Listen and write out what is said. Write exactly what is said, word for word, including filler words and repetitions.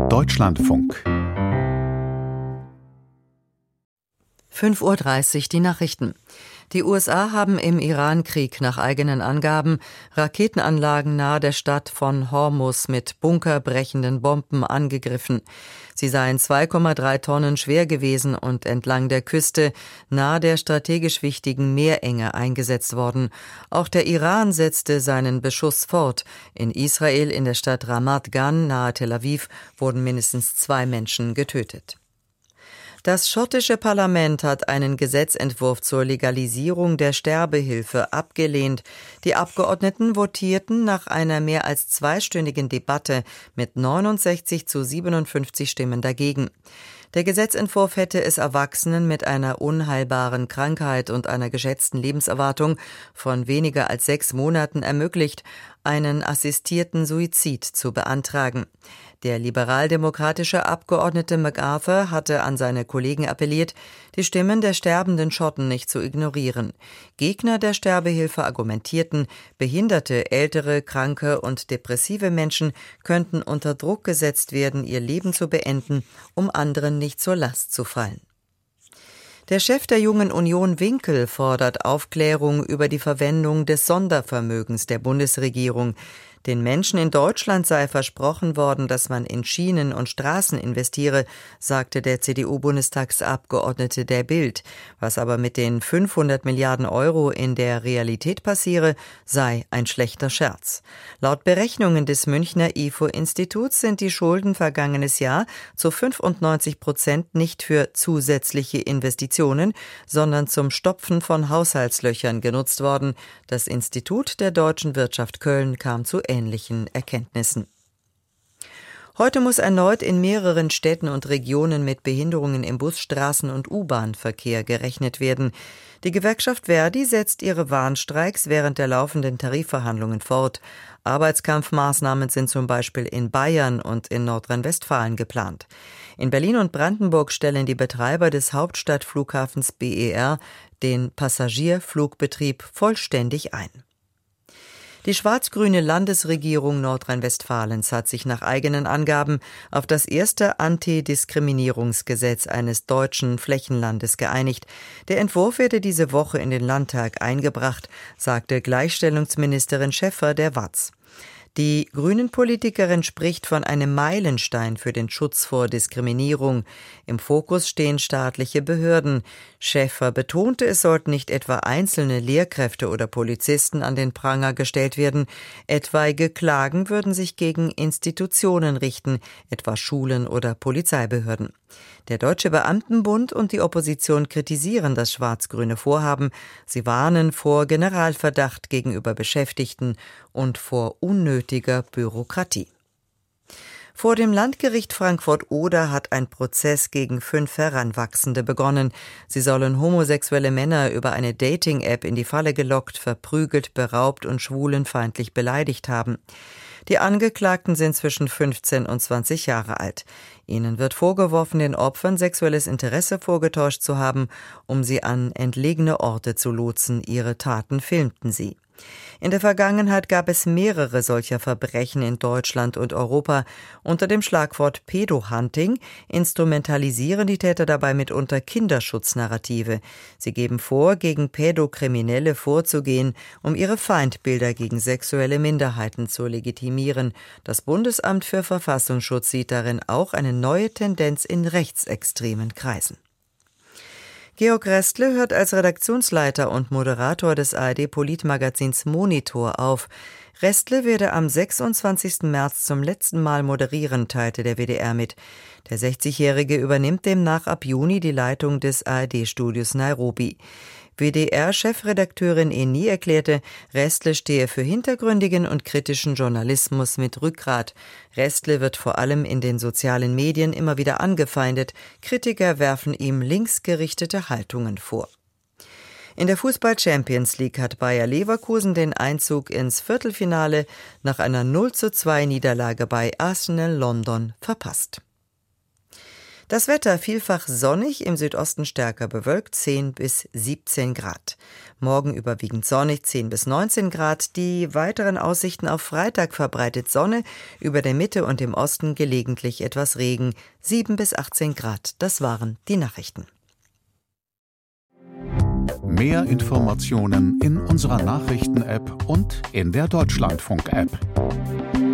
Deutschlandfunk. fünf Uhr dreißig, die Nachrichten. Die U S A haben im Iran-Krieg nach eigenen Angaben Raketenanlagen nahe der Stadt von Hormuz mit bunkerbrechenden Bomben angegriffen. Sie seien zwei Komma drei Tonnen schwer gewesen und entlang der Küste nahe der strategisch wichtigen Meerenge eingesetzt worden. Auch der Iran setzte seinen Beschuss fort. In Israel, in der Stadt Ramat Gan nahe Tel Aviv, wurden mindestens zwei Menschen getötet. Das schottische Parlament hat einen Gesetzentwurf zur Legalisierung der Sterbehilfe abgelehnt. Die Abgeordneten votierten nach einer mehr als zweistündigen Debatte mit neunundsechzig zu siebenundfünfzig Stimmen dagegen. Der Gesetzentwurf hätte es Erwachsenen mit einer unheilbaren Krankheit und einer geschätzten Lebenserwartung von weniger als sechs Monaten ermöglicht, einen assistierten Suizid zu beantragen. Der liberaldemokratische Abgeordnete MacArthur hatte an seine Kollegen appelliert, die Stimmen der sterbenden Schotten nicht zu ignorieren. Gegner der Sterbehilfe argumentierten, behinderte, ältere, kranke und depressive Menschen könnten unter Druck gesetzt werden, ihr Leben zu beenden, um anderen nicht zur Last zu fallen. Der Chef der Jungen Union Winkel fordert Aufklärung über die Verwendung des Sondervermögens der Bundesregierung. Den Menschen in Deutschland sei versprochen worden, dass man in Schienen und Straßen investiere, sagte der C D U-Bundestagsabgeordnete der Bild. Was aber mit den fünfhundert Milliarden Euro in der Realität passiere, sei ein schlechter Scherz. Laut Berechnungen des Münchner I F O-Instituts sind die Schulden vergangenes Jahr zu fünfundneunzig Prozent nicht für zusätzliche Investitionen, sondern zum Stopfen von Haushaltslöchern genutzt worden. Das Institut der deutschen Wirtschaft Köln kam zu ähnlichen Erkenntnissen. Heute muss erneut in mehreren Städten und Regionen mit Behinderungen im Bus-, Straßen- und U-Bahn-Verkehr gerechnet werden. Die Gewerkschaft Verdi setzt ihre Warnstreiks während der laufenden Tarifverhandlungen fort. Arbeitskampfmaßnahmen sind zum Beispiel in Bayern und in Nordrhein-Westfalen geplant. In Berlin und Brandenburg stellen die Betreiber des Hauptstadtflughafens B E R den Passagierflugbetrieb vollständig ein. Die schwarz-grüne Landesregierung Nordrhein-Westfalens hat sich nach eigenen Angaben auf das erste Antidiskriminierungsgesetz eines deutschen Flächenlandes geeinigt. Der Entwurf werde diese Woche in den Landtag eingebracht, sagte Gleichstellungsministerin Schäffer der W A Z. Die Grünen-Politikerin spricht von einem Meilenstein für den Schutz vor Diskriminierung. Im Fokus stehen staatliche Behörden. Schäffer betonte, es sollten nicht etwa einzelne Lehrkräfte oder Polizisten an den Pranger gestellt werden. Etwaige Klagen würden sich gegen Institutionen richten, etwa Schulen oder Polizeibehörden. Der Deutsche Beamtenbund und die Opposition kritisieren das schwarz-grüne Vorhaben. Sie warnen vor Generalverdacht gegenüber Beschäftigten und vor unnötiger Bürokratie. Vor dem Landgericht Frankfurt-Oder hat ein Prozess gegen fünf Heranwachsende begonnen. Sie sollen homosexuelle Männer über eine Dating-App in die Falle gelockt, verprügelt, beraubt und schwulenfeindlich beleidigt haben. Die Angeklagten sind zwischen fünfzehn und zwanzig Jahre alt. Ihnen wird vorgeworfen, den Opfern sexuelles Interesse vorgetäuscht zu haben, um sie an entlegene Orte zu lotsen. Ihre Taten filmten sie. In der Vergangenheit gab es mehrere solcher Verbrechen in Deutschland und Europa. Unter dem Schlagwort Pedo-Hunting instrumentalisieren die Täter dabei mitunter Kinderschutznarrative. Sie geben vor, gegen Pädokriminelle vorzugehen, um ihre Feindbilder gegen sexuelle Minderheiten zu legitimieren. Das Bundesamt für Verfassungsschutz sieht darin auch eine neue Tendenz in rechtsextremen Kreisen. Georg Restle hört als Redaktionsleiter und Moderator des A R D-Politmagazins Monitor auf. Restle werde am sechsundzwanzigsten März zum letzten Mal moderieren, teilte der W D R mit. Der sechzigjährige übernimmt demnach ab Juni die Leitung des A R D-Studios Nairobi. W D R-Chefredakteurin Eni erklärte, Restle stehe für hintergründigen und kritischen Journalismus mit Rückgrat. Restle wird vor allem in den sozialen Medien immer wieder angefeindet. Kritiker werfen ihm linksgerichtete Haltungen vor. In der Fußball-Champions League hat Bayer Leverkusen den Einzug ins Viertelfinale nach einer null zu zwei Niederlage bei Arsenal London verpasst. Das Wetter vielfach sonnig, im Südosten stärker bewölkt, zehn bis siebzehn Grad. Morgen überwiegend sonnig, zehn bis neunzehn Grad. Die weiteren Aussichten auf Freitag: verbreitet Sonne, über der Mitte und im Osten gelegentlich etwas Regen, sieben bis achtzehn Grad. Das waren die Nachrichten. Mehr Informationen in unserer Nachrichten-App und in der Deutschlandfunk-App.